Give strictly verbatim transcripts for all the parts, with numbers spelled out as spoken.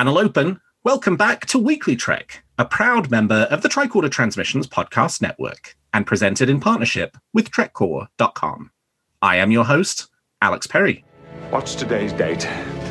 channel open, welcome back to Weekly Trek, a proud member of the Tricorder Transmissions podcast network, and presented in partnership with Trek Core dot com. I am your host, Alex Perry. What's today's date?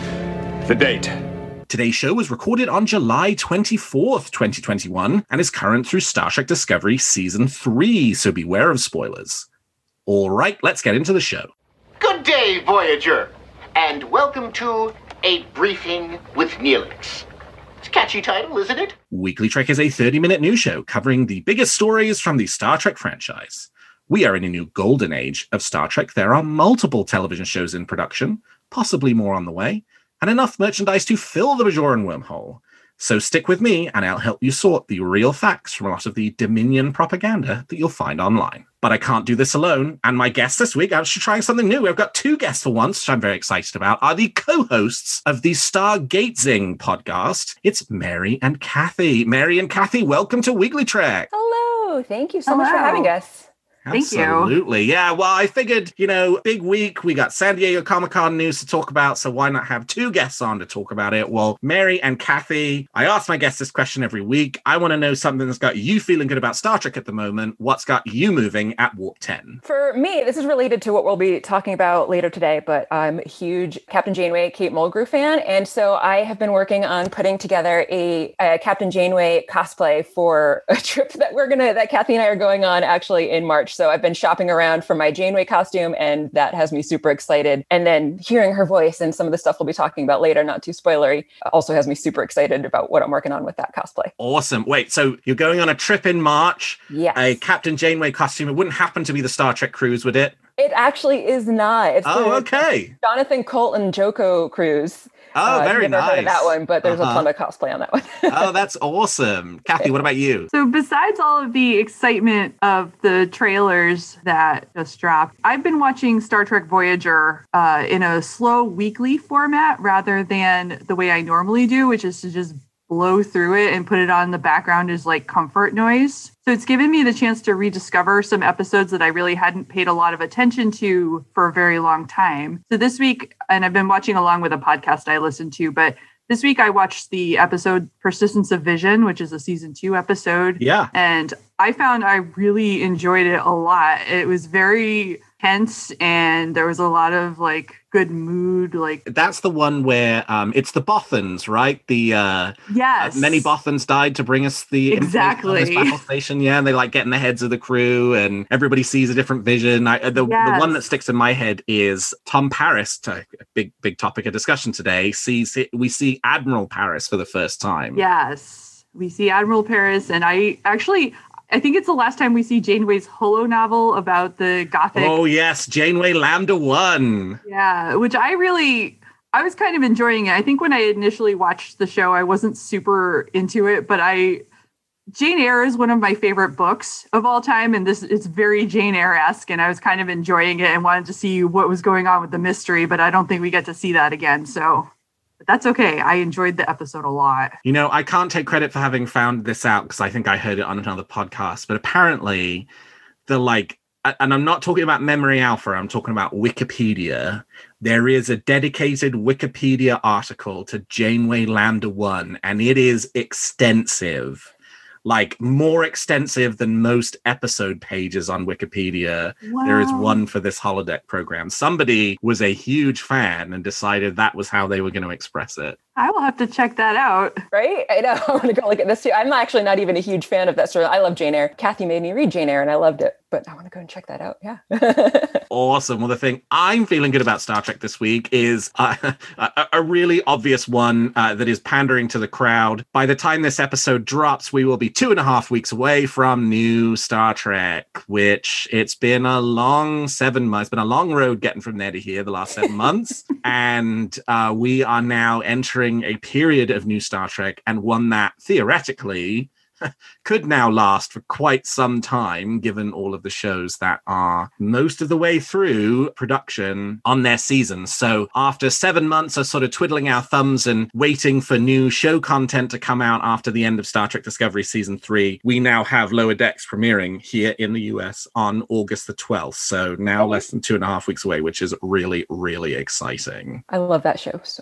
The date. Today's show was recorded on July twenty-fourth, twenty twenty-one, and is current through Star Trek Discovery Season three, so beware of spoilers. All right, let's get into the show. Good day, Voyager, and welcome to A Briefing with Neelix. It's a catchy title, isn't it? Weekly Trek is a thirty-minute news show covering the biggest stories from the Star Trek franchise. We are in a new golden age of Star Trek. There are multiple television shows in production, possibly more on the way, and enough merchandise to fill the Bajoran wormhole. So stick with me, and I'll help you sort the real facts from a lot of the Dominion propaganda that you'll find online. But I can't do this alone, and my guests this week, I'm actually trying something new. I've got two guests for once, which I'm very excited about, are the co-hosts of the Stargatezing podcast. It's Mary and Kathy. Mary and Kathy, welcome to Weekly Trek. Hello. Thank you so Hello. much for having us. Thank you. Absolutely. Yeah, well, I figured, you know, big week. We got San Diego Comic-Con news to talk about, so why not have two guests on to talk about it? Well, Mary and Kathy, I ask my guests this question every week. I want to know something that's got you feeling good about Star Trek at the moment. What's got you moving at Warp ten? For me, this is related to what we'll be talking about later today, but I'm a huge Captain Janeway, Kate Mulgrew fan, and so I have been working on putting together a, a Captain Janeway cosplay for a trip that we're gonna, that Kathy and I are going on actually in March. So I've been shopping around for my Janeway costume, and that has me super excited. And then hearing her voice and some of the stuff we'll be talking about later, not too spoilery, also has me super excited about what I'm working on with that cosplay. Awesome. Wait, so you're going on a trip in March, Yes. a Captain Janeway costume. It wouldn't happen to be the Star Trek cruise, would it? It actually is not. It's Oh, the okay. Jonathan Colt and Joko cruise. Oh, Uh, very I've never nice. heard of that one, but there's Uh-huh. a ton of cosplay on that one. Oh, that's awesome. Kathy, what about you? So besides all of the excitement of the trailers that just dropped, I've been watching Star Trek Voyager uh, in a slow weekly format rather than the way I normally do, which is to just blow through it and put it on the background as like comfort noise. So it's given me the chance to rediscover some episodes that I really hadn't paid a lot of attention to for a very long time. So this week, and I've been watching along with a podcast I listened to, but this week I watched the episode Persistence of Vision, which is a season two episode. Yeah. And I found I really enjoyed it a lot. It was very tense and there was a lot of like good mood. Like That's the one where um, it's the Bothans, right? The uh, yes, uh, many Bothans died to bring us the information on this Exactly. battle station. Yeah, and they like get in the heads of the crew, and everybody sees a different vision. I, the, the Yes. one that sticks in my head is Tom Paris. A big big topic of discussion today. Sees we see Admiral Paris for the first time. Yes, we see Admiral Paris, and I actually, I think it's the last time we see Janeway's holo novel about the Gothic. Oh yes, Janeway Lambda One. Yeah, which I really, I was kind of enjoying it. I think when I initially watched the show, I wasn't super into it, but I, Jane Eyre is one of my favorite books of all time, and this it's very Jane Eyre-esque, and I was kind of enjoying it and wanted to see what was going on with the mystery, but I don't think we get to see that again, so... But that's okay. I enjoyed the episode a lot. You know, I can't take credit for having found this out because I think I heard it on another podcast, but apparently the like, and I'm not talking about Memory Alpha, I'm talking about Wikipedia. There is a dedicated Wikipedia article to Janeway Lambda One, and it is extensive. Like more extensive than most episode pages on Wikipedia. Wow. There is one for this holodeck program. Somebody was a huge fan and decided that was how they were going to express it. I will have to check that out. Right? I know. I want to go look at this too. I'm actually not even a huge fan of that story. I love Jane Eyre. Kathy made me read Jane Eyre and I loved it, but I want to go and check that out. Yeah. Awesome. Well, the thing I'm feeling good about Star Trek this week is uh, a, a really obvious one uh, that is pandering to the crowd. By the time this episode drops, we will be two and a half weeks away from new Star Trek, which it's been a long seven months, it's been a long road getting from there to here the last seven months. And uh, we are now entering a period of new Star Trek, and one that theoretically could now last for quite some time, given all of the shows that are most of the way through production on their seasons. So after seven months of sort of twiddling our thumbs and waiting for new show content to come out after the end of Star Trek Discovery Season three, we now have Lower Decks premiering here in the U S on August the twelfth. So now less than two and a half weeks away, which is really, really exciting. I love that show so much.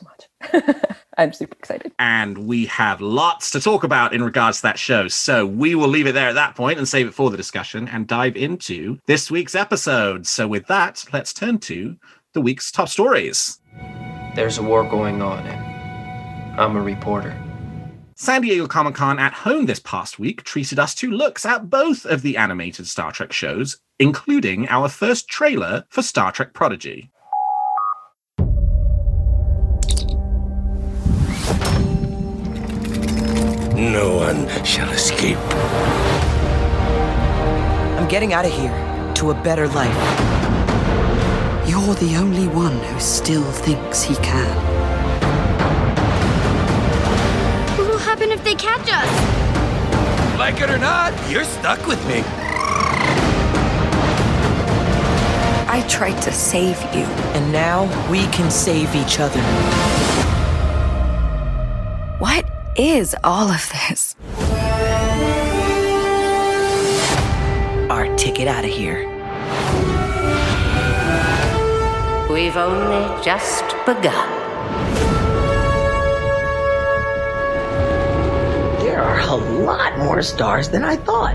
I'm super excited. And we have lots to talk about in regards to that show. So we will leave it there at that point and save it for the discussion and dive into this week's episode. So with that, let's turn to the week's top stories. There's a war going on, and I'm a reporter. San Diego Comic-Con at home this past week treated us to looks at both of the animated Star Trek shows, including our first trailer for Star Trek Prodigy. No one shall escape. I'm getting out of here to a better life. You're the only one who still thinks he can. What will happen if they catch us? Like it or not, you're stuck with me. I tried to save you. And now we can save each other. What is all of this? Our ticket out of here. We've only just begun. There are a lot more stars than I thought.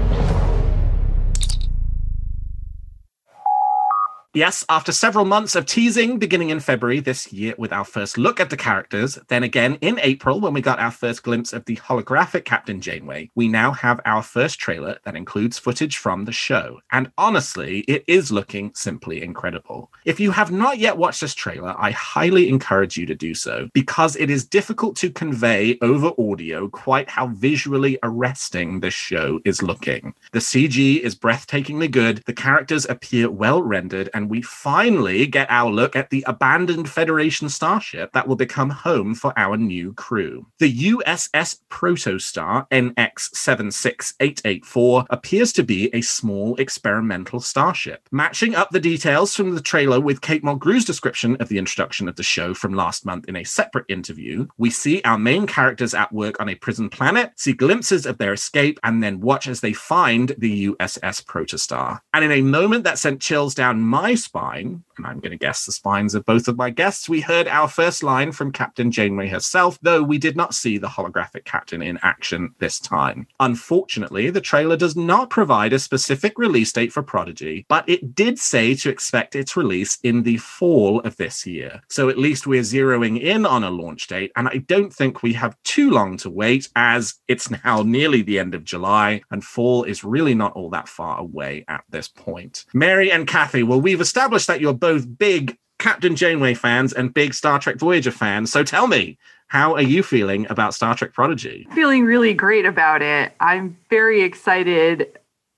Yes, after several months of teasing beginning in February this year with our first look at the characters, then again in April when we got our first glimpse of the holographic Captain Janeway, we now have our first trailer that includes footage from the show. And honestly, it is looking simply incredible. If you have not yet watched this trailer, I highly encourage you to do so, because it is difficult to convey over audio quite how visually arresting this show is looking. The C G is breathtakingly good, the characters appear well rendered, and And we finally get our look at the abandoned Federation starship that will become home for our new crew. The U S S Protostar N X seven six eight eight four appears to be a small experimental starship. Matching up the details from the trailer with Kate Mulgrew's description of the introduction of the show from last month in a separate interview, we see our main characters at work on a prison planet, see glimpses of their escape, and then watch as they find the U S S Protostar. And in a moment that sent chills down my spine, and I'm going to guess the spines of both of my guests, we heard our first line from Captain Janeway herself, though we did not see the holographic captain in action this time. Unfortunately, the trailer does not provide a specific release date for Prodigy, but it did say to expect its release in the fall of this year. So at least we're zeroing in on a launch date, and I don't think we have too long to wait, as it's now nearly the end of July, and fall is really not all that far away at this point. Mary and Kathy, well, we've established that you're both big Captain Janeway fans and big Star Trek Voyager fans. So tell me, how are you feeling about Star Trek Prodigy? Feeling really great about it. I'm very excited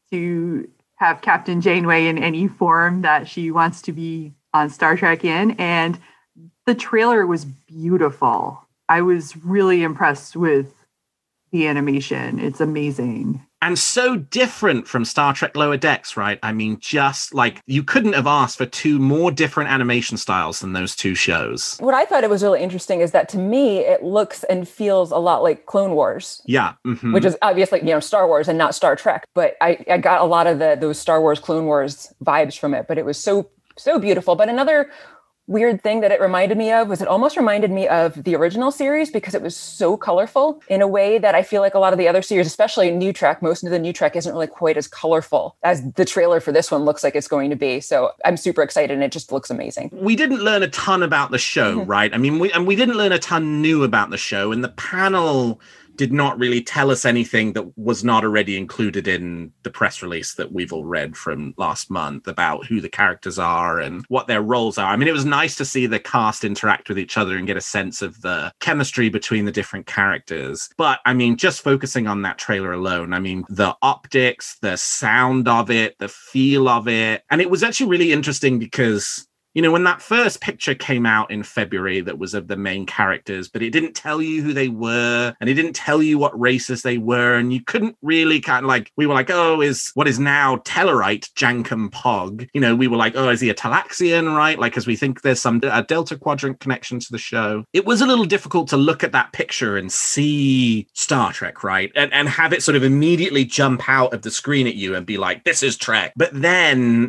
to have Captain Janeway in any form that she wants to be on Star Trek in. And the trailer was beautiful. I was really impressed with the animation. It's amazing. And so different from Star Trek Lower Decks, right? I mean, just like you couldn't have asked for two more different animation styles than those two shows. What I thought it was really interesting is that to me, it looks and feels a lot like Clone Wars. Yeah. Mm-hmm. Which is obviously, you know, Star Wars and not Star Trek. But I, I got a lot of the those Star Wars, Clone Wars vibes from it. But it was so, so beautiful. But another weird thing that it reminded me of was it almost reminded me of the original series because it was so colorful in a way that I feel like a lot of the other series, especially New Trek, most of the New Trek isn't really quite as colorful as the trailer for this one looks like it's going to be. So I'm super excited and it just looks amazing. We didn't learn a ton about the show, mm-hmm. right? I mean, we, and we didn't learn a ton new about the show, and the panel did not really tell us anything that was not already included in the press release that we've all read from last month about who the characters are and what their roles are. I mean, it was nice to see the cast interact with each other and get a sense of the chemistry between the different characters. But I mean, just focusing on that trailer alone, I mean, the optics, the sound of it, the feel of it. And it was actually really interesting because, you know, when that first picture came out in February that was of the main characters, but it didn't tell you who they were and it didn't tell you what races they were. And you couldn't really kind of like, we were like, oh, is what is now Tellarite Jankum Pog? You know, we were like, oh, is he a Talaxian, right? Like, as we think there's some a Delta Quadrant connection to the show. It was a little difficult to look at that picture and see Star Trek, right? And, and have it sort of immediately jump out of the screen at you and be like, this is Trek. But then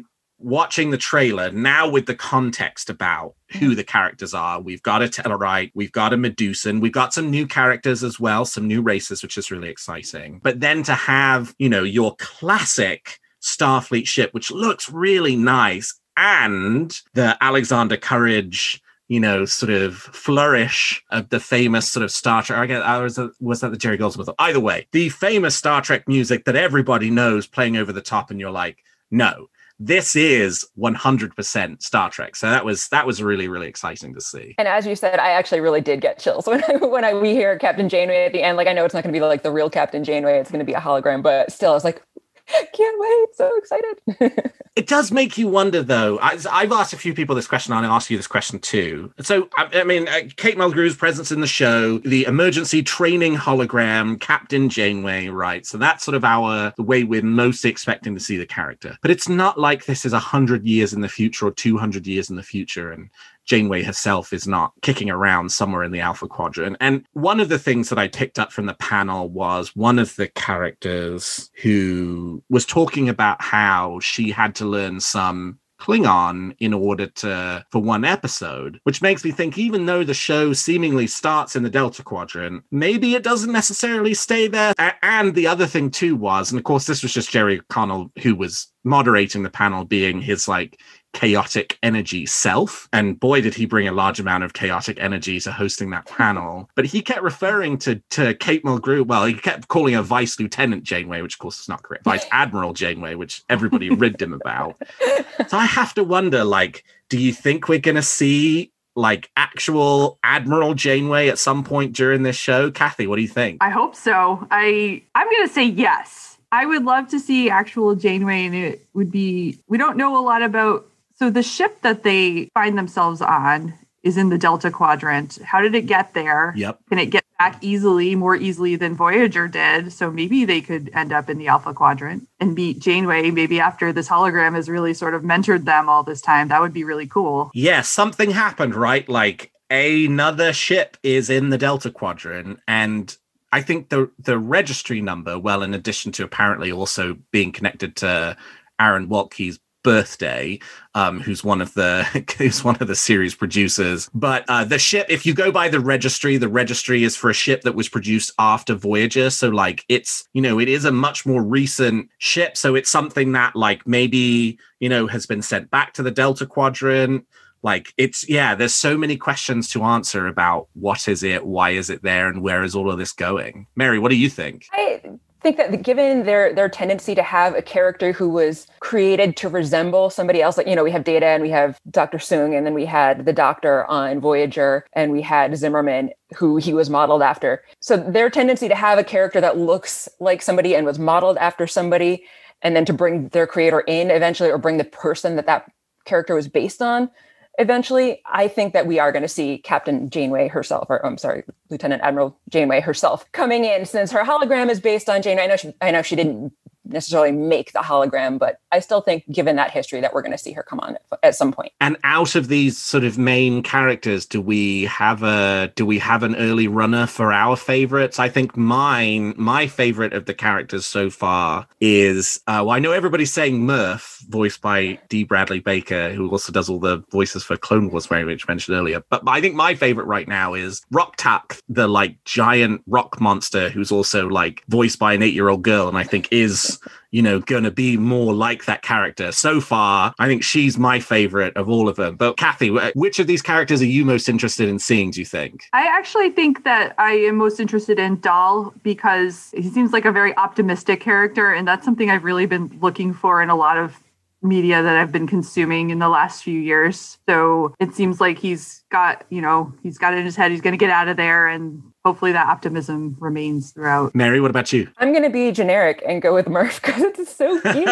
watching the trailer now with the context about who the characters are. We've got a Tellarite, we've got a Medusan, we've got some new characters as well, some new races, which is really exciting. But then to have, you know, your classic Starfleet ship, which looks really nice, and the Alexander Courage, you know, sort of flourish of the famous sort of Star Trek. I guess, I was, was that the Jerry Goldsmith? Either way, the famous Star Trek music that everybody knows playing over the top, and you're like, no, this is one hundred percent Star Trek. So that was that was really, really exciting to see. And as you said, I actually really did get chills when I, when I we hear Captain Janeway at the end. Like, I know it's not going to be like the real Captain Janeway. It's going to be a hologram, but still, I was like, can't wait. So excited. It does make you wonder, though. I, I've asked a few people this question. I'll ask you this question, too. So, I, I mean, uh, Kate Mulgrew's presence in the show, the emergency training hologram, Captain Janeway, right? So that's sort of our the way we're most expecting to see the character. But it's not like this is one hundred years in the future or two hundred years in the future. And Janeway herself is not kicking around somewhere in the Alpha Quadrant. And one of the things that I picked up from the panel was one of the characters who was talking about how she had to learn some Klingon in order to, for one episode, which makes me think, even though the show seemingly starts in the Delta Quadrant, maybe it doesn't necessarily stay there. A- and the other thing too was, and of course this was just Jerry O'Connell who was moderating the panel, being his like chaotic energy self. And boy, did he bring a large amount of chaotic energy to hosting that panel. But he kept referring to, to Kate Mulgrew. Well, he kept calling her Vice Lieutenant Janeway, which of course is not correct. Vice Admiral Janeway, which everybody ribbed him about. So I have to wonder, like, do you think we're going to see like actual Admiral Janeway at some point during this show? Kathy, what do you think? I hope so. I, I'm going to say yes. I would love to see actual Janeway, and it would be, we don't know a lot about. So the ship that they find themselves on is in the Delta Quadrant. How did it get there? Yep. Can it get back easily, more easily than Voyager did? So maybe they could end up in the Alpha Quadrant and meet Janeway, maybe after this hologram has really sort of mentored them all this time. That would be really cool. Yeah, something happened, right? Like another ship is in the Delta Quadrant, and I think the the registry number, well, in addition to apparently also being connected to Aaron Waltke's birthday, um, who's one of the who's one of the series producers. But uh, the ship, if you go by the registry, the registry is for a ship that was produced after Voyager. So like it's, you know, it is a much more recent ship. So it's something that like maybe, you know, has been sent back to the Delta Quadrant. Like it's, yeah, there's so many questions to answer about what is it, why is it there, and where is all of this going? Mary, what do you think? I think that given their their tendency to have a character who was created to resemble somebody else, like, you know, we have Data and we have Doctor Soong, and then we had the Doctor on Voyager, and we had Zimmerman, who he was modeled after. So their tendency to have a character that looks like somebody and was modeled after somebody, and then to bring their creator in eventually, or bring the person that that character was based on eventually, I think that we are going to see Captain Janeway herself, or I'm sorry, Lieutenant Admiral Janeway herself coming in, since her hologram is based on Janeway. I know she, I know she didn't necessarily make the hologram, but I still think, given that history, that we're going to see her come on at some point. And out of these sort of main characters, do we have a do we have an early runner for our favorites? I think mine, my favorite of the characters so far is, uh, well, I know everybody's saying Murph, voiced by D. Bradley Baker, who also does all the voices for Clone Wars, very much mentioned earlier. But I think my favorite right now is Rok-Tahk, the like giant rock monster, who's also like voiced by an eight-year-old girl, and I think is, you know, going to be more like that character. So far, I think she's my favorite of all of them. But Kathy, which of these characters are you most interested in seeing, do you think? I actually think that I am most interested in Dal, because he seems like a very optimistic character, and that's something I've really been looking for in a lot of media that I've been consuming in the last few years. So it seems like he's got, you know, he's got it in his head, he's going to get out of there, and hopefully that optimism remains throughout. Mary, what about you? I'm going to be generic and go with Murph, because it's so cute.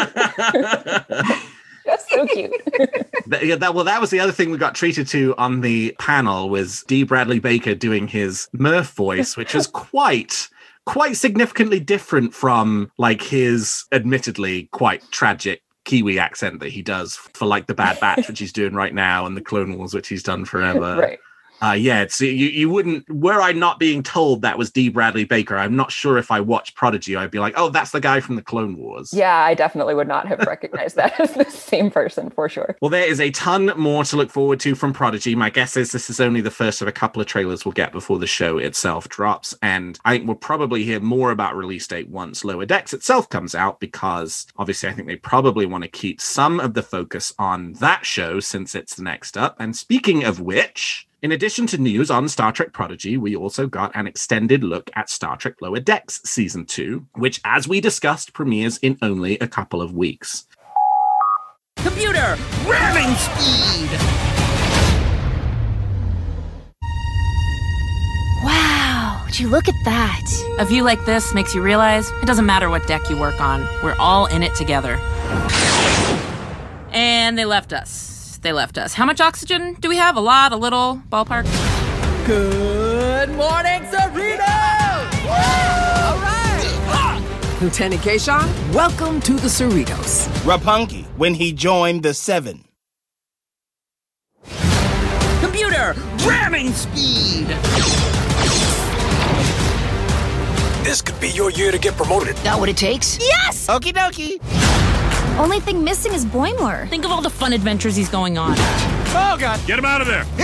That's so cute. yeah, that, well, that was the other thing we got treated to on the panel, was D. Bradley Baker doing his Murph voice, which is quite... quite significantly different from like his admittedly quite tragic Kiwi accent that he does for like the Bad Batch, which he's doing right now, and the Clone Wars, which he's done forever. Right. Uh, yeah, it's, you, you wouldn't, were I not being told that was D. Bradley Baker, I'm not sure if I watched Prodigy, I'd be like, oh, that's the guy from the Clone Wars. Yeah, I definitely would not have recognized that as the same person for sure. Well, there is a ton more to look forward to from Prodigy. My guess is this is only the first of a couple of trailers we'll get before the show itself drops. And I think we'll probably hear more about release date once Lower Decks itself comes out, because obviously I think they probably want to keep some of the focus on that show since it's the next up. And speaking of which, in addition to news on Star Trek Prodigy, we also got an extended look at Star Trek Lower Decks Season two, which, as we discussed, premieres in only a couple of weeks. Computer, ramming speed! Wow, would you look at that? A view like this makes you realize it doesn't matter what deck you work on. We're all in it together. And they left us. They left us. How much oxygen do we have? A lot, a little, ballpark? Good morning, Cerritos! All right! Lieutenant Keishon, welcome to the Cerritos. Rapungi, when he joined the Seven. Computer, ramming speed! This could be your year to get promoted. That what it takes? Yes! Okie dokie. Only thing missing is Boimler. Think of all the fun adventures he's going on. Oh, God. Get him out of there.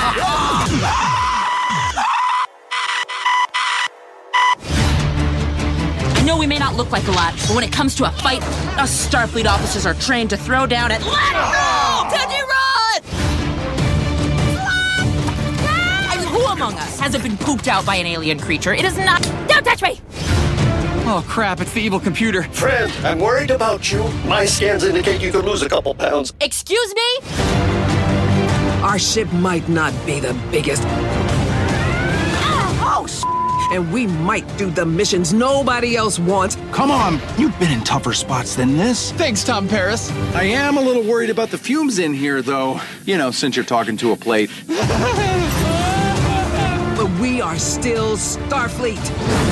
I know we may not look like a lot, but when it comes to a fight, us Starfleet officers are trained to throw down and let it go! Teddy, run! I mean, who among us hasn't been pooped out by an alien creature? It is not... Don't touch me! Oh, crap, it's the evil computer. Friend, I'm worried about you. My scans indicate you could lose a couple pounds. Excuse me? Our ship might not be the biggest. Oh, sh- And we might do the missions nobody else wants. Come on, you've been in tougher spots than this. Thanks, Tom Paris. I am a little worried about the fumes in here, though. You know, since you're talking to a plate. But we are still Starfleet.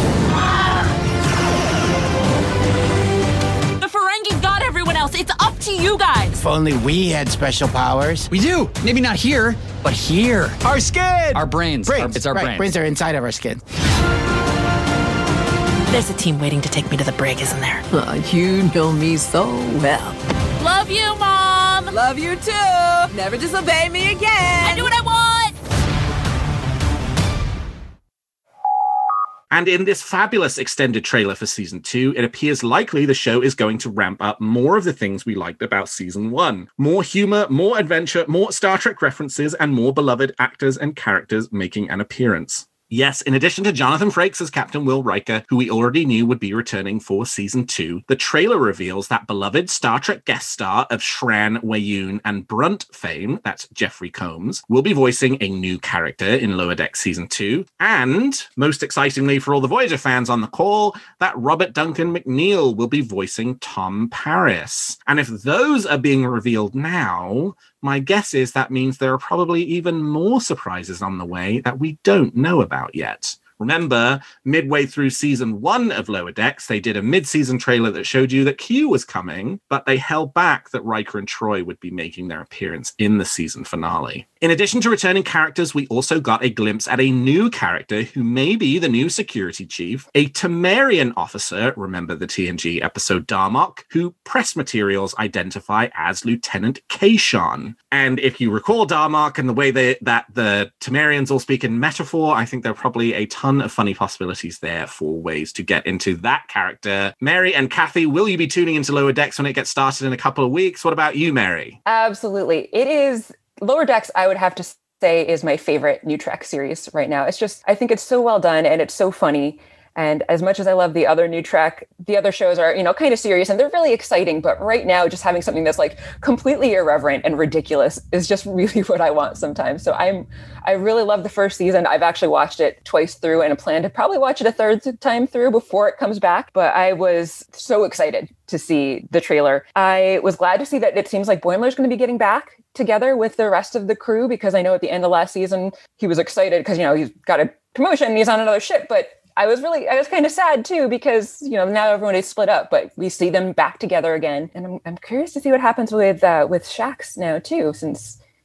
Got everyone else. It's up to you guys. If only we had special powers. We do. Maybe not here, but here. Our skin. Our brains. brains. Our, it's our right. brains. Brains are inside of our skin. There's a team waiting to take me to the brig, isn't there? Oh, you know me so well. Love you, Mom. Love you too. Never disobey me again. I do what I want. And in this fabulous extended trailer for season two, it appears likely the show is going to ramp up more of the things we liked about season one. More humor, more adventure, more Star Trek references, and more beloved actors and characters making an appearance. Yes, in addition to Jonathan Frakes as Captain Will Riker, who we already knew would be returning for season two, the trailer reveals that beloved Star Trek guest star of Shran, Weyoun, and Brunt fame, that's Jeffrey Combs, will be voicing a new character in Lower Decks season two. And, most excitingly for all the Voyager fans on the call, that Robert Duncan McNeil will be voicing Tom Paris. And if those are being revealed now, my guess is that means there are probably even more surprises on the way that we don't know about yet. Remember, midway through season one of Lower Decks, they did a mid-season trailer that showed you that Q was coming, but they held back that Riker and Troi would be making their appearance in the season finale. In addition to returning characters, we also got a glimpse at a new character who may be the new security chief, a Temerian officer, remember the T N G episode Darmok, who press materials identify as Lieutenant Keishon. And if you recall Darmok and the way they, that the Temerians all speak in metaphor, I think there are probably a ton of funny possibilities there for ways to get into that character. Mary and Kathy, will you be tuning into Lower Decks when it gets started in a couple of weeks? What about you, Mary? Absolutely. It is Lower Decks, I would have to say, is my favorite new Trek series right now. It's just, I think it's so well done and it's so funny. And as much as I love the other new Trek, the other shows are, you know, kind of serious and they're really exciting. But right now, just having something that's like completely irreverent and ridiculous is just really what I want sometimes. So I'm, I really love the first season. I've actually watched it twice through and I plan to probably watch it a third time through before it comes back. But I was so excited to see the trailer. I was glad to see that it seems like Boimler's going to be getting back together with the rest of the crew, because I know at the end of last season, he was excited because, you know, he's got a promotion and he's on another ship. But I was really, I was kind of sad too, because, you know, now everyone is split up, but we see them back together again. And I'm, I'm curious to see what happens with, uh, with Shax now too, since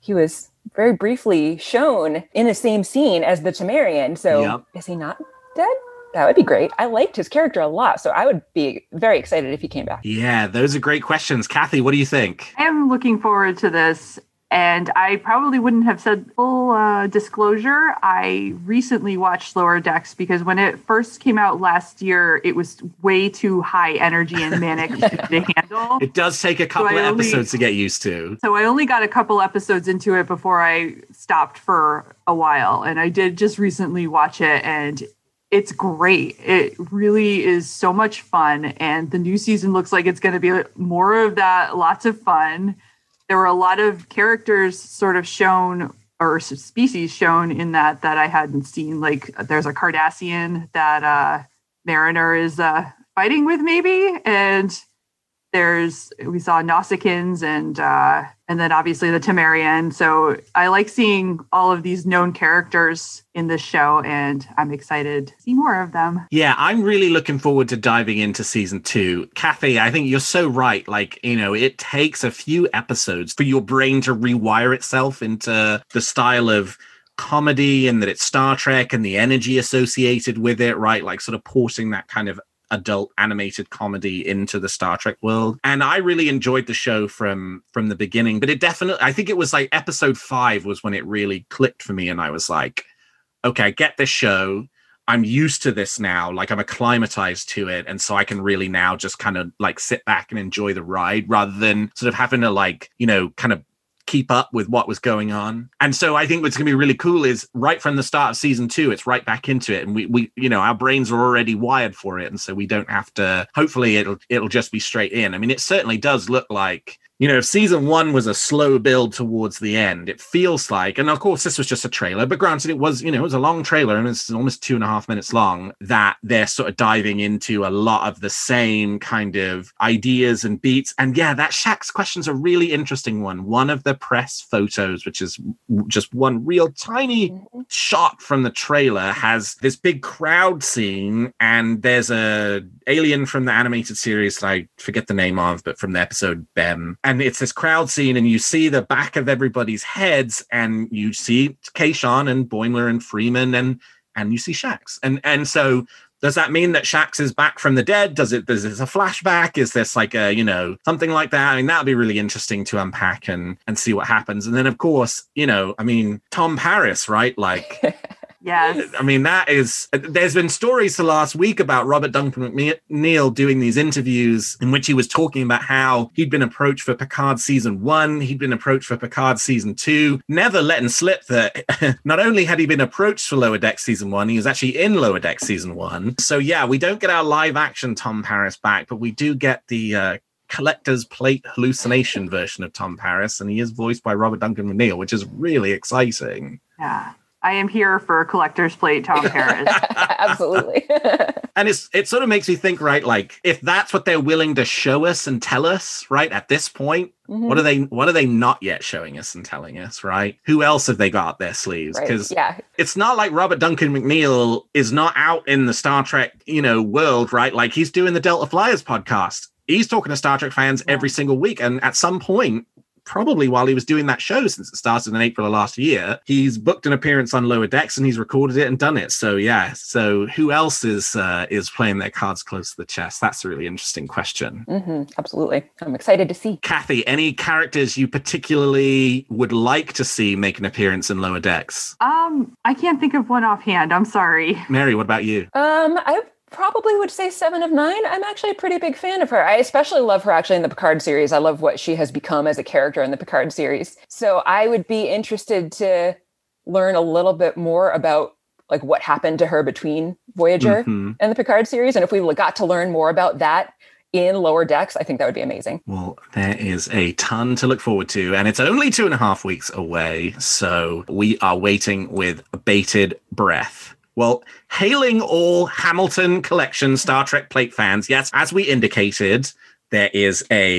he was very briefly shown in the same scene as the Temerian. So yep. Is he not dead? That would be great. I liked his character a lot, so I would be very excited if he came back. Yeah, those are great questions. Kathy, what do you think? I am looking forward to this, and I probably wouldn't have said full uh, disclosure. I recently watched Lower Decks because when it first came out last year, it was way too high energy and manic to handle. It does take a couple so of only, episodes to get used to. So I only got a couple episodes into it before I stopped for a while, and I did just recently watch it, and it's great. It really is so much fun. And the new season looks like it's going to be more of that. Lots of fun. There were a lot of characters sort of shown or species shown in that that I hadn't seen. Like there's a Cardassian that uh, Mariner is uh, fighting with maybe. And there's, we saw Nausicaans and uh, and then obviously the Temerian. So I like seeing all of these known characters in this show, and I'm excited to see more of them. Yeah, I'm really looking forward to diving into season two. Kathy, I think you're so right. Like, you know, it takes a few episodes for your brain to rewire itself into the style of comedy, and that it's Star Trek and the energy associated with it, right? Like sort of porting that kind of adult animated comedy into the Star Trek world. And I really enjoyed the show from from the beginning, but it definitely, I think it was like episode five was when it really clicked for me, and I was like, okay, I get this show. I'm used to this now. Like I'm acclimatized to it. And so I can really now just kind of like sit back and enjoy the ride rather than sort of having to like, you know, kind of keep up with what was going on. And so I think what's going to be really cool is right from the start of season two, it's right back into it. And we, we, you know, our brains are already wired for it. And so we don't have to, hopefully it'll, it'll just be straight in. I mean, it certainly does look like, you know, if season one was a slow build towards the end, it feels like, and of course this was just a trailer, but granted it was, you know, it was a long trailer and it's almost two and a half minutes long, that they're sort of diving into a lot of the same kind of ideas and beats. And yeah, that Shaxs question's a really interesting one. One of the press photos, which is just one real tiny mm-hmm. shot from the trailer, has this big crowd scene, and there's a alien from the animated series that I forget the name of, but from the episode Bem. And it's this crowd scene, and you see the back of everybody's heads, and you see Kayshawn and Boimler and Freeman, and and you see Shaxs. And and so does that mean that Shaxs is back from the dead? Does it, is this a flashback? Is this like a, you know, something like that? I mean, that would be really interesting to unpack and and see what happens. And then, of course, you know, I mean, Tom Paris, right? Like, yes. I mean, that is, there's been stories the last week about Robert Duncan McNeil doing these interviews in which he was talking about how he'd been approached for Picard season one, he'd been approached for Picard season two, never letting slip that not only had he been approached for Lower Decks season one, he was actually in Lower Decks season one. So yeah, we don't get our live action Tom Paris back, but we do get the uh, collector's plate hallucination version of Tom Paris, and he is voiced by Robert Duncan McNeil, which is really exciting. Yeah. I am here for collector's plate Tom Paris. Absolutely. And it's it sort of makes me think, right, like if that's what they're willing to show us and tell us, right, at this point, mm-hmm. what are they what are they not yet showing us and telling us, right? Who else have they got up their sleeves? Because right. yeah. it's not like Robert Duncan McNeil is not out in the Star Trek, you know, world, right? Like he's doing the Delta Flyers podcast. He's talking to Star Trek fans yeah. every single week. And at some point, probably while he was doing that show, since it started in April of last year, he's booked an appearance on Lower Decks and he's recorded it and done it. So yeah, so who else is uh, is playing their cards close to the chest? That's a really interesting question. Mm-hmm, absolutely. I'm excited to see. Kathy, any characters you particularly would like to see make an appearance in Lower Decks? Um, I can't think of one offhand. I'm sorry. Mary, what about you? Um, I probably would say Seven of Nine. I'm actually a pretty big fan of her. I especially love her actually in the Picard series. I love what she has become as a character in the Picard series. So I would be interested to learn a little bit more about like what happened to her between Voyager mm-hmm. and the Picard series. And if we got to learn more about that in Lower Decks, I think that would be amazing. Well, there is a ton to look forward to, and it's only two and a half weeks away. So we are waiting with bated breath. Well, hailing all Hamilton Collection Star Trek plate fans, yes, as we indicated, there is a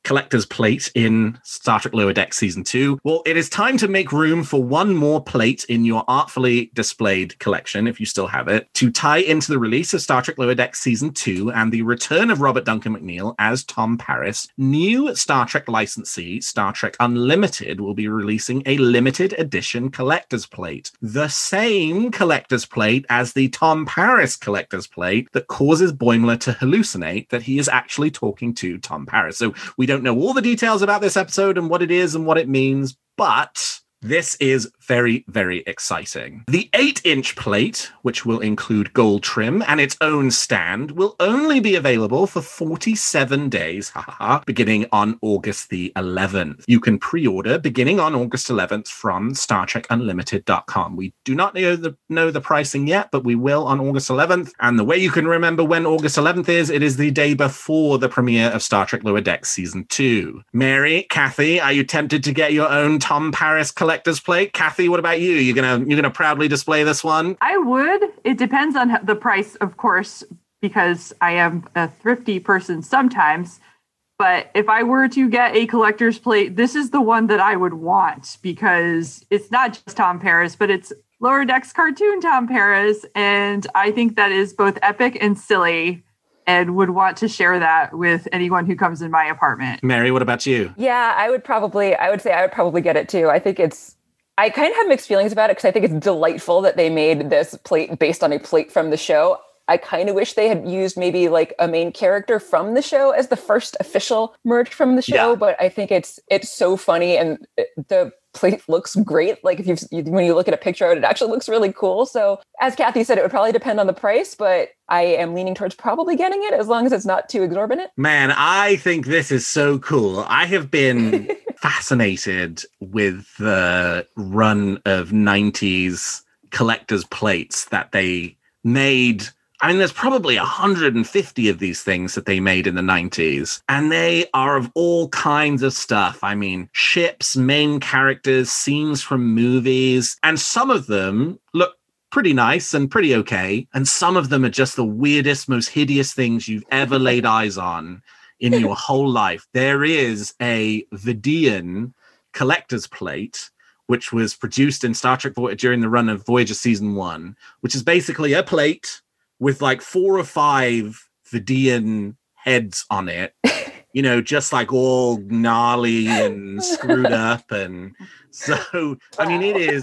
collector's plate in Star Trek Lower Decks Season two. Well, it is time to make room for one more plate in your artfully displayed collection, if you still have it, to tie into the release of Star Trek Lower Decks Season two and the return of Robert Duncan McNeill as Tom Paris. New Star Trek licensee, Star Trek Unlimited, will be releasing a limited edition collector's plate. The same collector's plate as the Tom Paris collector's plate that causes Boimler to hallucinate that he is actually talking to Tom Paris. So we don't know all the details about this episode and what it is and what it means, but this is very, very exciting. The eight-inch plate, which will include gold trim and its own stand, will only be available for forty-seven days, beginning on August the eleventh. You can pre-order beginning on August eleventh from Star Trek Unlimited dot com. We do not know the, know the pricing yet, but we will on August eleventh. And the way you can remember when August eleventh is, it is the day before the premiere of Star Trek Lower Decks Season two. Mary, Kathy, are you tempted to get your own Tom Paris collector's plate? Kathy, what about you? You're gonna you're gonna proudly display this one? I would. It depends on the price, of course, because I am a thrifty person sometimes. But if I were to get a collector's plate, this is the one that I would want, because it's not just Tom Paris, but it's Lower Decks cartoon Tom Paris, and I think that is both epic and silly, and would want to share that with anyone who comes in my apartment. Mary, what about you? Yeah, I would probably, I would say I would probably get it too. I think it's, I kind of have mixed feelings about it because I think it's delightful that they made this plate based on a plate from the show. I kind of wish they had used maybe like a main character from the show as the first official merch from the show, yeah. But I think it's it's so funny, and the plate looks great. Like if you've, you when you look at a picture of it, it actually looks really cool. So as Kathy said, it would probably depend on the price, but I am leaning towards probably getting it as long as it's not too exorbitant. Man, I think this is so cool. I have been fascinated with the run of nineties collector's plates that they made. I mean, there's probably one hundred fifty of these things that they made in the nineties, and they are of all kinds of stuff. I mean, ships, main characters, scenes from movies, and some of them look pretty nice and pretty okay, and some of them are just the weirdest, most hideous things you've ever laid eyes on in your whole life. There is a Vidian collector's plate, which was produced in Star Trek Voyager during the run of Voyager Season one, which is basically a plate with like four or five Vidian heads on it, you know, just like all gnarly and screwed up. And so, I mean, it is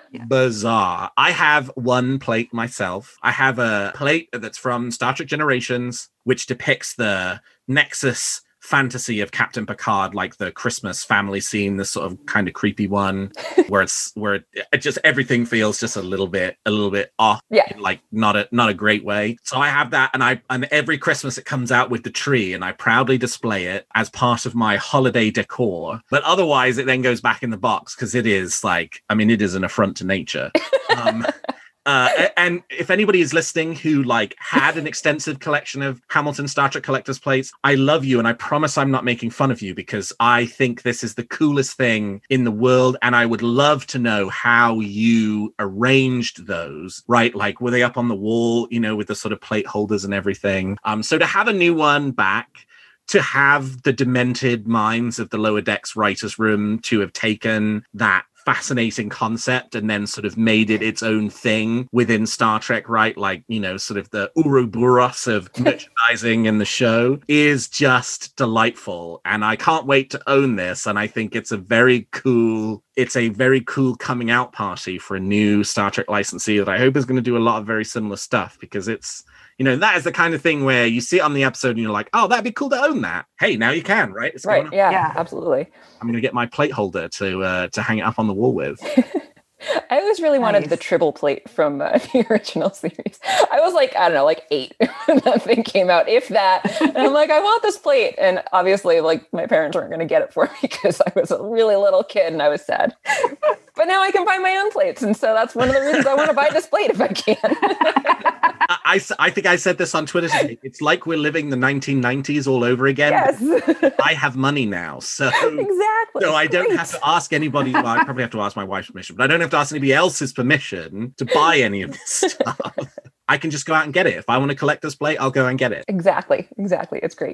bizarre. I have one plate myself. I have a plate that's from Star Trek Generations, which depicts the Nexus fantasy of Captain Picard, like the Christmas family scene, this sort of kind of creepy one where it's where it, it just everything feels just a little bit a little bit off, yeah, in like not a not a great way. So I have that, and I and every Christmas it comes out with the tree, and I proudly display it as part of my holiday decor. But otherwise it then goes back in the box because it is like, I mean, it is an affront to nature. um Uh, and if anybody is listening who like had an extensive collection of Hamilton Star Trek collector's plates, I love you, and I promise I'm not making fun of you, because I think this is the coolest thing in the world, and I would love to know how you arranged those, right? Like, were they up on the wall, you know, with the sort of plate holders and everything? Um, so to have a new one back, to have the demented minds of the Lower Decks writers' room to have taken that fascinating concept and then sort of made it its own thing within Star Trek, right? Like, you know, sort of the Ouroboros of merchandising in the show is just delightful. And I can't wait to own this. And I think it's a very cool, it's a very cool coming out party for a new Star Trek licensee that I hope is going to do a lot of very similar stuff, because it's, you know, that is the kind of thing where you see it on the episode and you're like, oh, that'd be cool to own that. Hey, now you can, right? It's right. Yeah, yeah, absolutely. I'm going to get my plate holder to uh, to hang it up on the wall with. I always really nice. wanted the Tribble plate from uh, the original series. I was like, I don't know, like eight when that thing came out, if that. And I'm like, I want this plate. And obviously, like, my parents weren't going to get it for me because I was a really little kid and I was sad. But now I can buy my own plates. And so that's one of the reasons I want to buy this plate if I can. I, I think I said this on Twitter today. It's like we're living the nineteen nineties all over again. Yes. I have money now. So, exactly. So I don't Great. have to ask anybody. Well, I probably have to ask my wife's permission, but I don't have to ask anybody else's permission to buy any of this stuff. I can just go out and get it. If I want to collect this plate, I'll go and get it. Exactly. Exactly. It's great.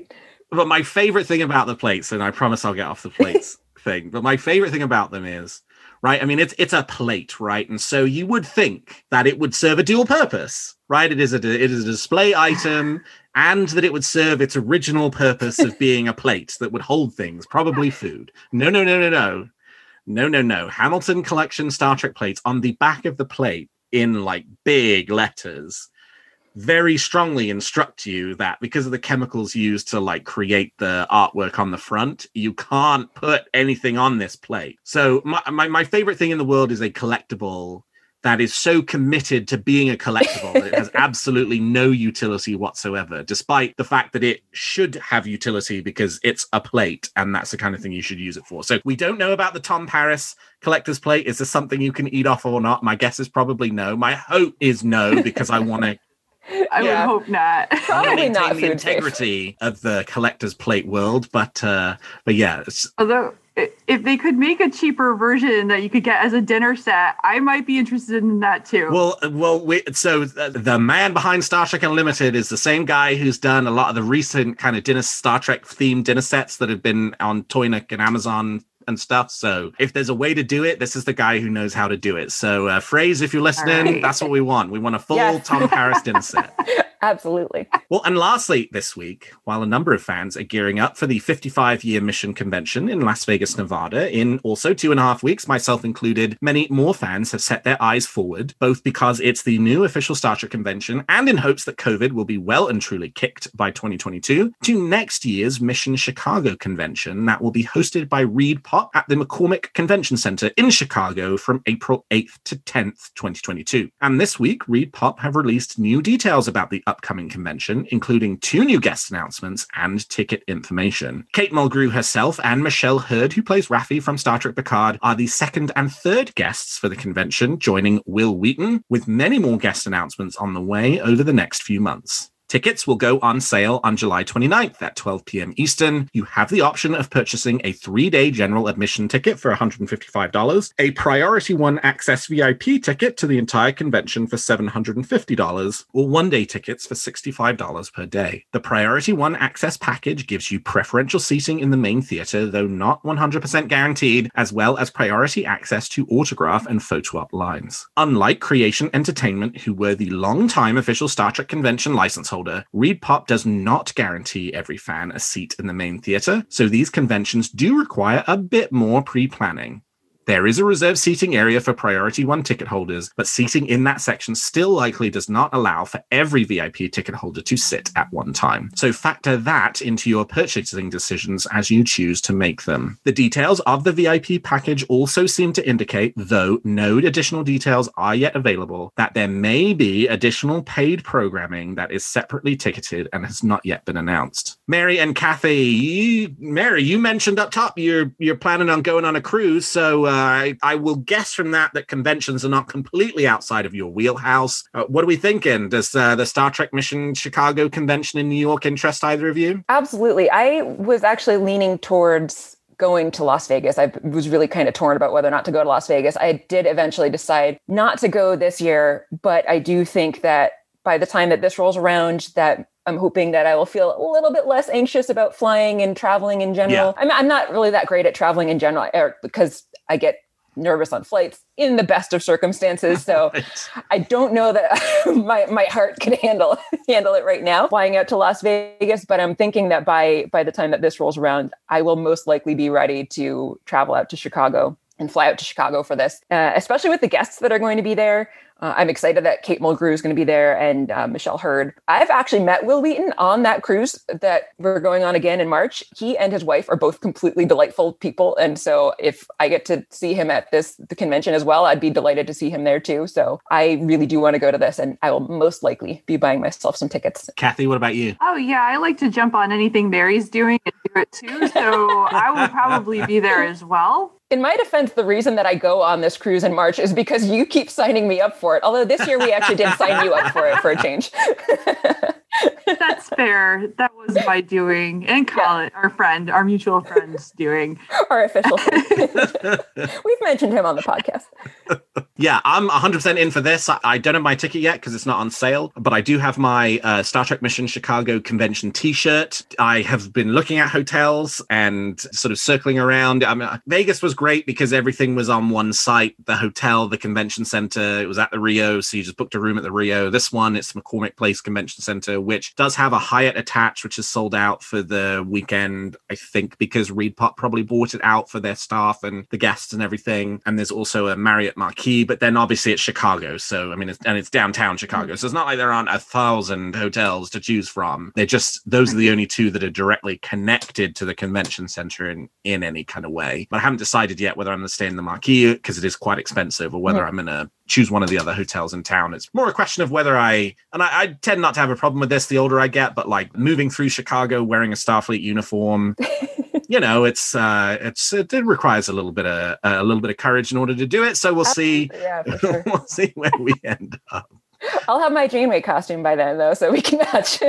but my favorite thing about the plates, and I promise I'll get off the plates thing, but my favorite thing about them is, right, I mean, it's it's a plate, right? And so you would think that it would serve a dual purpose, right? It is a, it is a display item, and that it would serve its original purpose of being a plate that would hold things, probably food. No, no, no, no, no. No, no, no. Hamilton Collection Star Trek plates on the back of the plate in like big letters very strongly instruct you that because of the chemicals used to like create the artwork on the front, you can't put anything on this plate. So my, my, my favorite thing in the world is a collectible that is so committed to being a collectible that it has absolutely no utility whatsoever, despite the fact that it should have utility because it's a plate and that's the kind of thing you should use it for. So we don't know about the Tom Paris collector's plate. Is this something you can eat off or not? My guess is probably no. My hope is no, because I want to I yeah. would hope not. Probably not the integrity safe. Of the collector's plate world, but uh, but yeah. It's... Although, if they could make a cheaper version that you could get as a dinner set, I might be interested in that too. Well, well, we, so the man behind Star Trek Unlimited is the same guy who's done a lot of the recent kind of dinner Star Trek themed dinner sets that have been on Toy Nook and Amazon and stuff. So if there's a way to do it, this is the guy who knows how to do it. So uh, Phrase, if you're listening, right. That's what we want. We want a full yes. Tom Paris dinner set. Absolutely. Well, and lastly, this week, while a number of fans are gearing up for the fifty-five year Mission Convention in Las Vegas, Nevada, in also two and a half weeks, myself included, many more fans have set their eyes forward, both because it's the new official Star Trek convention and in hopes that COVID will be well and truly kicked by twenty twenty-two, to next year's Mission Chicago convention that will be hosted by Reed Pop at the McCormick Convention Center in Chicago from April eighth to tenth, twenty twenty-two. And this week, Reed Pop have released new details about the upcoming convention, including two new guest announcements and ticket information. Kate Mulgrew herself and Michelle Hurd, who plays Raffi from Star Trek Picard, are the second and third guests for the convention, joining Will Wheaton, with many more guest announcements on the way over the next few months. Tickets will go on sale on July twenty-ninth at twelve p.m. Eastern. You have the option of purchasing a three-day general admission ticket for one hundred fifty-five dollars, a Priority One Access V I P ticket to the entire convention for seven hundred fifty dollars, or one-day tickets for sixty-five dollars per day. The Priority One Access package gives you preferential seating in the main theater, though not one hundred percent guaranteed, as well as priority access to autograph and photo op lines. Unlike Creation Entertainment, who were the long-time official Star Trek convention license holder, Reed Pop does not guarantee every fan a seat in the main theater, so these conventions do require a bit more pre-planning. There is a reserved seating area for Priority One ticket holders, but seating in that section still likely does not allow for every V I P ticket holder to sit at one time. So factor that into your purchasing decisions as you choose to make them. The details of the V I P package also seem to indicate, though no additional details are yet available, that there may be additional paid programming that is separately ticketed and has not yet been announced. Mary and Kathy, you, Mary, you mentioned up top you're you're planning on going on a cruise, so uh, I, I will guess from that that conventions are not completely outside of your wheelhouse. Uh, what are we thinking? Does uh, the Star Trek Mission Chicago convention in New York interest either of you? Absolutely. I was actually leaning towards going to Las Vegas. I was really kind of torn about whether or not to go to Las Vegas. I did eventually decide not to go this year, but I do think that by the time that this rolls around, that I'm hoping that I will feel a little bit less anxious about flying and traveling in general. Yeah. I'm, I'm not really that great at traveling in general, Eric, because I get nervous on flights in the best of circumstances. So right. I don't know that my, my heart can handle handle it right now, flying out to Las Vegas. But I'm thinking that by by the time that this rolls around, I will most likely be ready to travel out to Chicago and fly out to Chicago for this, uh, especially with the guests that are going to be there. Uh, I'm excited that Kate Mulgrew is going to be there and uh, Michelle Hurd. I've actually met Will Wheaton on that cruise that we're going on again in March. He and his wife are both completely delightful people. And so if I get to see him at this the convention as well, I'd be delighted to see him there too. So I really do want to go to this, and I will most likely be buying myself some tickets. Kathy, what about you? Oh, yeah. I like to jump on anything Mary's doing and do it too. So I will probably be there as well. In my defense, the reason that I go on this cruise in March is because you keep signing me up for it. Although this year we actually did sign you up for it for a change. That's fair. That was my doing. And Colin, yeah. our friend, our mutual friend's doing. Our official friend. We've mentioned him on the podcast. Yeah, I'm one hundred percent in for this. I, I don't have my ticket yet because it's not on sale, but I do have my uh, Star Trek Mission Chicago convention t-shirt. I have been looking at hotels and sort of circling around. I mean, Vegas was great because everything was on one site. The hotel, the convention center, it was at the Rio, so you just booked a room at the Rio. This one, it's McCormick Place Convention Center, which does have a Hyatt attached, which is sold out for the weekend, I think, because Reed Pop probably bought it out for their staff and the guests and everything. And there's also a Marriott Marquis, but then obviously it's Chicago. So, I mean, it's, and it's downtown Chicago. So it's not like there aren't a thousand hotels to choose from. They're just, those are the only two that are directly connected to the convention center in, in any kind of way. But I haven't decided yet whether I'm going to stay in the Marquis because it is quite expensive, or whether yeah. I'm going to choose one of the other hotels in town. It's more a question of whether I, and I, I tend not to have a problem with this the older I get, but like moving through Chicago wearing a Starfleet uniform, you know, it's uh, it's it, it requires a little bit of uh, a little bit of courage in order to do it. So we'll see. Yeah, for sure. We'll see where we end up. I'll have my Janeway costume by then, though, so we can match.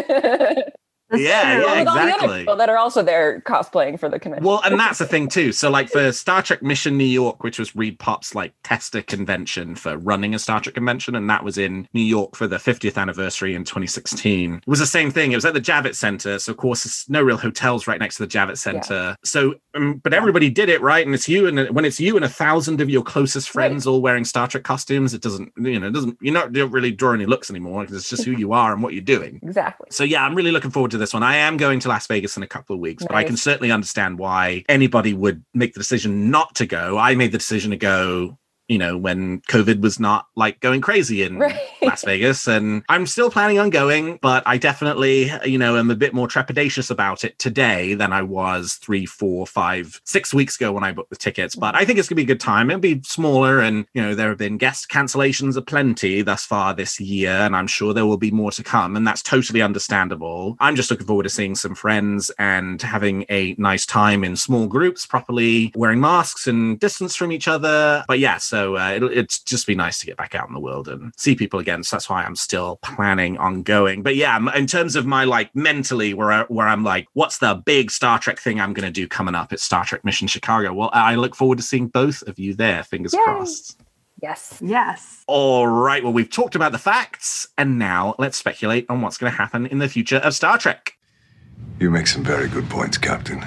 That's yeah, true. yeah, With exactly. All the other people that are also there cosplaying for the convention. Well, and that's the thing too. So, like for Star Trek Mission New York, which was Reed Pop's like tester convention for running a Star Trek convention, and that was in New York for the fiftieth anniversary in twenty sixteen. It was the same thing. It was at the Javits Center, so of course, there's no real hotels right next to the Javits Center. Yeah. So, um, but everybody did it right, and it's you, and when it's you and a thousand of your closest friends right. all wearing Star Trek costumes, it doesn't, you know, it doesn't. You're not you don't really draw any looks anymore because it's just who you are and what you're doing. Exactly. So yeah, I'm really looking forward to this one. I am going to Las Vegas in a couple of weeks, nice. But I can certainly understand why anybody would make the decision not to go. I made the decision to go, you know, when COVID was not like going crazy in right. Las Vegas, and I'm still planning on going, but I definitely, you know, am a bit more trepidatious about it today than I was three, four, five, six weeks ago when I booked the tickets. But I think it's gonna be a good time. It'll be smaller, and you know, there have been guest cancellations aplenty thus far this year, and I'm sure there will be more to come, and that's totally understandable. I'm just looking forward to seeing some friends and having a nice time in small groups, properly wearing masks and distance from each other. But yeah, so So uh, it'll it's just be nice to get back out in the world and see people again. So that's why I'm still planning on going. But yeah, in terms of my like mentally, where I, where I'm like, what's the big Star Trek thing I'm going to do coming up at Star Trek Mission Chicago? Well, I look forward to seeing both of you there. Fingers Yay. crossed. Yes. Yes. All right. Well, we've talked about the facts, and now let's speculate on what's going to happen in the future of Star Trek. You make some very good points, Captain.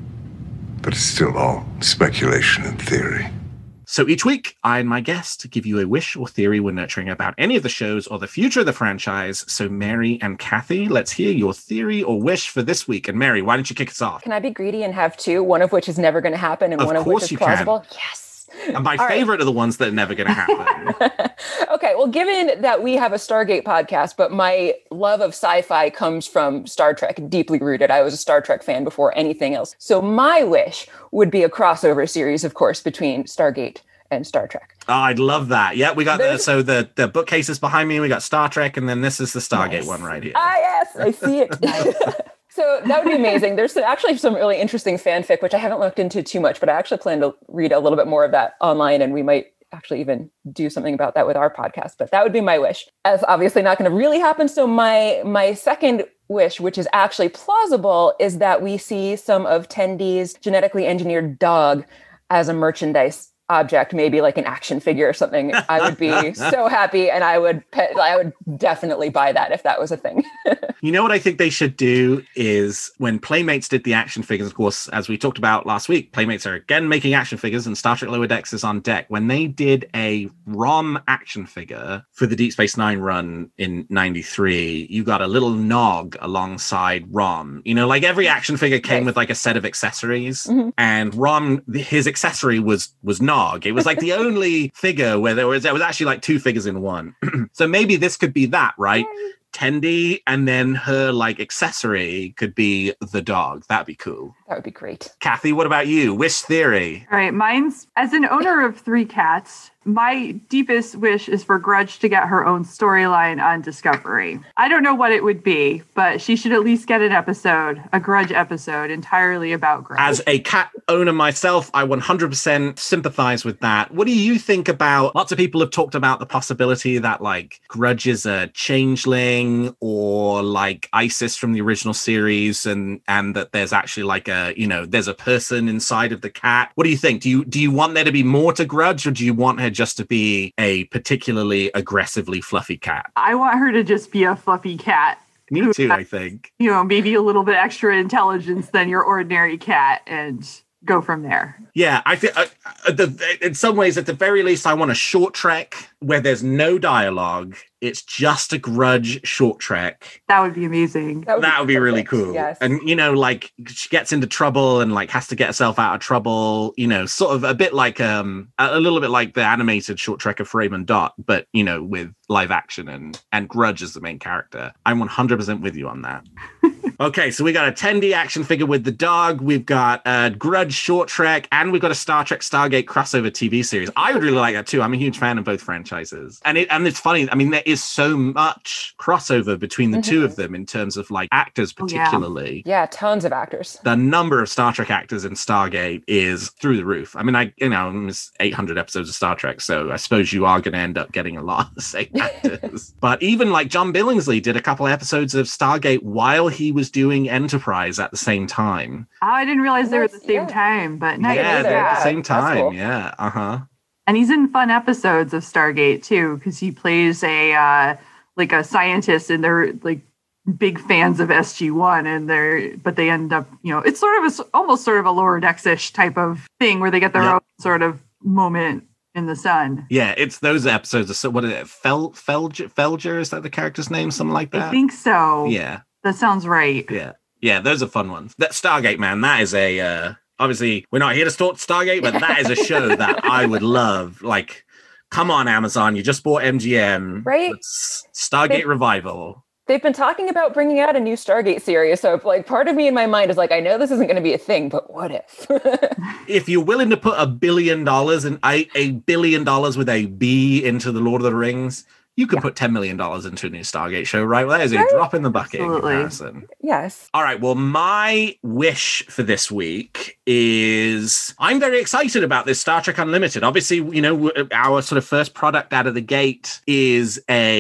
But it's still all speculation and theory. So each week, I and my guest give you a wish or theory we're nurturing about any of the shows or the future of the franchise. So Mary and Kathy, let's hear your theory or wish for this week. And Mary, why don't you kick us off? Can I be greedy and have two, one of which is never going to happen and of one of which is plausible? Can. Yes. And my All favorite right. are the ones that are never going to happen. Okay, well, given that we have a Stargate podcast, but my love of sci-fi comes from Star Trek, deeply rooted. I was a Star Trek fan before anything else. So my wish would be a crossover series, of course, between Stargate and Star Trek. Oh, I'd love that. Yeah, we got the, so the, the bookcases behind me. We got Star Trek, and then this is the Stargate nice. one right here. Ah, yes, I see it. So that would be amazing. There's actually some really interesting fanfic, which I haven't looked into too much, but I actually plan to read a little bit more of that online, and we might actually even do something about that with our podcast. But that would be my wish. That's obviously not going to really happen. So my my second wish, which is actually plausible, is that we see some of Tendi's genetically engineered dog as a merchandise object, maybe like an action figure or something. I would be so happy, and I would pe- I would definitely buy that if that was a thing. You know what I think they should do is when Playmates did the action figures, of course, as we talked about last week, Playmates are again making action figures, and Star Trek Lower Decks is on deck. When they did a ROM action figure for the Deep Space Nine run in ninety-three, you got a little Nog alongside ROM. You know, like every action figure came right. with like a set of accessories, mm-hmm. and ROM, his accessory was was Nog. It was like the only figure where there was there was actually like two figures in one. So maybe this could be that, right? Tendi, and then her like accessory could be the dog. That'd be cool. That would be great. Kathy, what about you? Wish theory. All right, mine's as an owner of three cats, my deepest wish is for Grudge to get her own storyline on Discovery. I don't know what it would be, but she should at least get an episode, a Grudge episode, entirely about Grudge. As a cat owner myself, I one hundred percent sympathize with that. What do you think about, lots of people have talked about the possibility that like Grudge is a changeling or like Isis from the original series, and and that there's actually like a, you know, there's a person inside of the cat. What do you think? Do you do you want there to be more to Grudge, or do you want her just to be a particularly aggressively fluffy cat. I want her to just be a fluffy cat. Me too, I think. You know, maybe a little bit extra intelligence than your ordinary cat and go from there. Yeah, I think uh, the, in some ways, at the very least, I want a short trek where there's no dialogue. It's just a Grudge short trek. That would be amazing. That would, that would be, be really cool. Yes. And, you know, like she gets into trouble and like has to get herself out of trouble, you know, sort of a bit like, um, a little bit like the animated short trek of Raymond Dot, but, you know, with live action and, and Grudge as the main character. I'm one hundred percent with you on that. Okay, so we got a ten D action figure with the dog. We've got a Grudge short trek, and we've got a Star Trek Stargate crossover T V series. I would really like that too. I'm a huge fan of both franchises, and it and it's funny. I mean, there is so much crossover between the mm-hmm. two of them in terms of like actors, particularly. Yeah. yeah, tons of actors. The number of Star Trek actors in Stargate is through the roof. I mean, I you know, it's eight hundred episodes of Star Trek, so I suppose you are going to end up getting a lot of the same actors. But even like John Billingsley did a couple of episodes of Stargate while he was doing Enterprise at the same time. Oh, I didn't realize they were at the same yeah. time, but nice. Yeah, they're at the same time. Cool. Yeah, uh-huh. And he's in fun episodes of Stargate too, because he plays a uh, like a scientist, and they're like big fans of S G one, and they're but they end up, you know, it's sort of a, almost sort of a Lower Decks-ish type of thing where they get their yep. own sort of moment in the sun. Yeah, it's those episodes of so what is it? Fel Felger Felger, is that the character's name? Something like that. I think so. Yeah. That sounds right. Yeah. Yeah, those are fun ones. That Stargate, man, that is a uh obviously we're not here to talk Stargate, but that is a show that I would love. Like, come on, Amazon, you just bought M G M. Right? It's Stargate they, Revival. They've been talking about bringing out a new Stargate series, so like part of me in my mind is like, I know this isn't going to be a thing, but what if? If you're willing to put a billion dollars and a, a billion dollars with a B into the Lord of the Rings, you could yeah. put ten million dollars into a new Stargate show, right? Well, that is a right? drop in the bucket Absolutely. in comparison. Yes. All right. Well, my wish for this week is I'm very excited about this Star Trek Unlimited. Obviously, you know, our sort of first product out of the gate is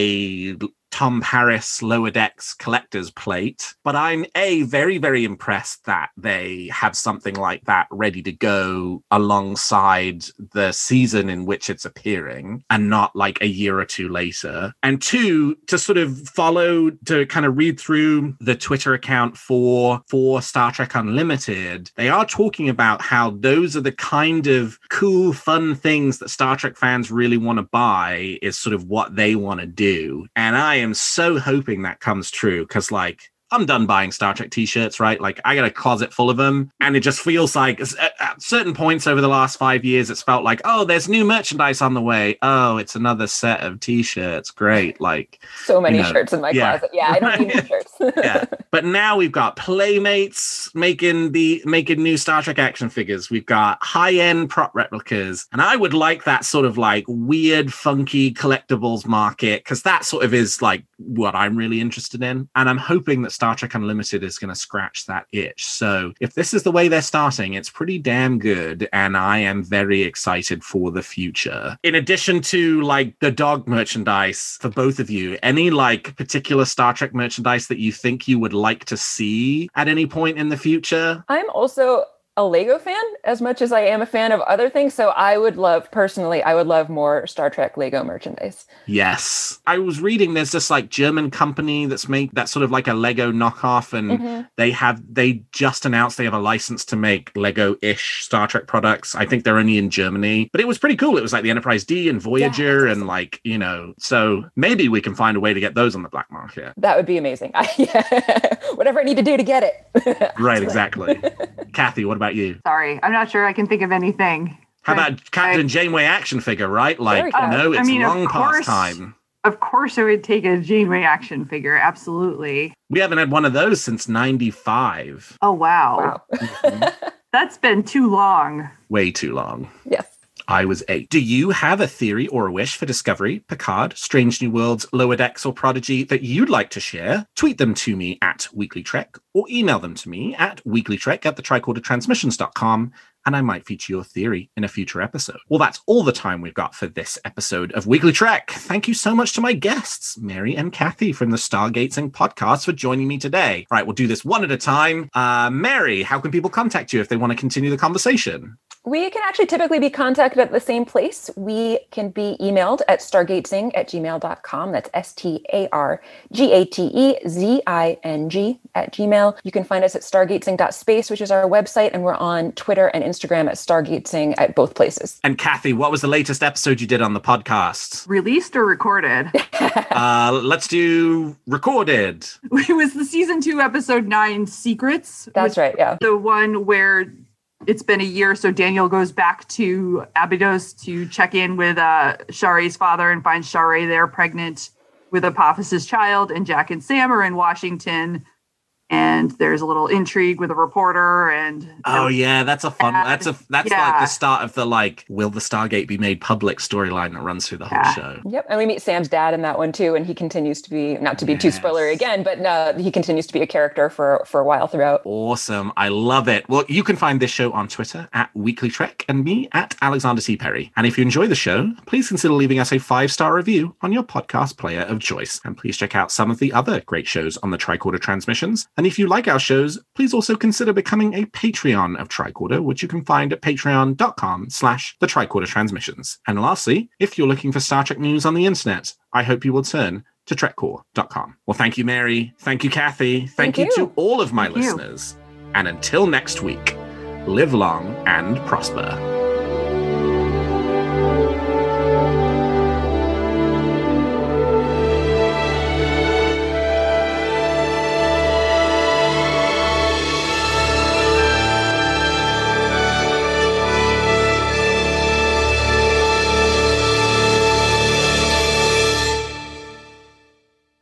a Tom Paris Lower Decks collector's plate, but I'm a very, very impressed that they have something like that ready to go alongside the season in which it's appearing and not like a year or two later. And two, to sort of follow, to kind of read through the Twitter account for, for Star Trek Unlimited, they are talking about how those are the kind of cool, fun things that Star Trek fans really want to buy is sort of what they want to do. And I am so hoping that comes true, because like I'm done buying Star Trek t-shirts, right? Like I got a closet full of them, and it just feels like at certain points over the last five years, it's felt like, oh, there's new merchandise on the way. Oh, it's another set of t-shirts. Great. Like so many you know, shirts in my yeah. closet. Yeah, I don't need new shirts. Yeah. But now we've got Playmates making the making new Star Trek action figures. We've got high-end prop replicas. And I would like that sort of like weird, funky collectibles market, because that sort of is like what I'm really interested in. And I'm hoping that Star Trek Unlimited is going to scratch that itch. So if this is the way they're starting, it's pretty damn good. And I am very excited for the future. In addition to like the dog merchandise for both of you, any like particular Star Trek merchandise that you think you would like to see at any point in the future? I'm also a Lego fan as much as I am a fan of other things. So I would love, personally, I would love more Star Trek Lego merchandise. Yes. I was reading there's this like German company that's make that's sort of like a Lego knockoff, and mm-hmm. they have, they just announced they have a license to make Lego-ish Star Trek products. I think they're only in Germany, but it was pretty cool. It was like the Enterprise D and Voyager, yeah, and like, you know, so maybe we can find a way to get those on the black market. That would be amazing. I, yeah. Whatever I need to do to get it. Right, exactly. Kathy, what about you? Sorry, I'm not sure I can think of anything. How about Captain I, Janeway action figure, right? Like, uh, no, it's I mean, long course, past time. Of course I would take a Janeway action figure, absolutely. We haven't had one of those since ninety-five. Oh, wow. wow. Mm-hmm. That's been too long. Way too long. Yes. I was eight. Do you have a theory or a wish for Discovery, Picard, Strange New Worlds, Lower Decks, or Prodigy that you'd like to share? Tweet them to me at Weekly Trek, or email them to me at weeklytrek at the tricorder transmissions dot com, and I might feature your theory in a future episode. Well, that's all the time we've got for this episode of Weekly Trek. Thank you so much to my guests, Mary and Kathy from the Stargating podcast, for joining me today. All right, we'll do this one at a time. Uh, Mary, how can people contact you if they want to continue the conversation? We can actually typically be contacted at the same place. We can be emailed at stargatezing at gmail dot com. That's S T A R G A T E Z I N G at Gmail. You can find us at stargatezing dot space, which is our website, and we're on Twitter and Instagram at stargatezing at both places. And Kathy, what was the latest episode you did on the podcast? Released or recorded? uh, let's do recorded. It was the season two, episode nine, Secrets. That's right, yeah. The one where it's been a year, so Daniel goes back to Abydos to check in with uh, Share's father and finds Share there pregnant with Apophis' child, and Jack and Sam are in Washington. And there's a little intrigue with a reporter, and oh yeah, that's a fun. Bad. That's a that's yeah. like the start of the like, will the Stargate be made public storyline that runs through the whole yeah. show. Yep, and we meet Sam's dad in that one too, and he continues to be not to be yes. too spoilery again, but uh, he continues to be a character for for a while throughout. Awesome, I love it. Well, you can find this show on Twitter at Weekly Trek and me at Alexander T. Perry. And if you enjoy the show, please consider leaving us a five star review on your podcast player of choice, and please check out some of the other great shows on the Tricorder Transmissions. And if you like our shows, please also consider becoming a Patreon of Tricorder, which you can find at patreon dot com slash the Tricorder Transmissions. And lastly, if you're looking for Star Trek news on the internet, I hope you will turn to trek core dot com. Well, thank you, Mary. Thank you, Kathy. Thank, thank you. you to all of my thank listeners. You. And until next week, live long and prosper.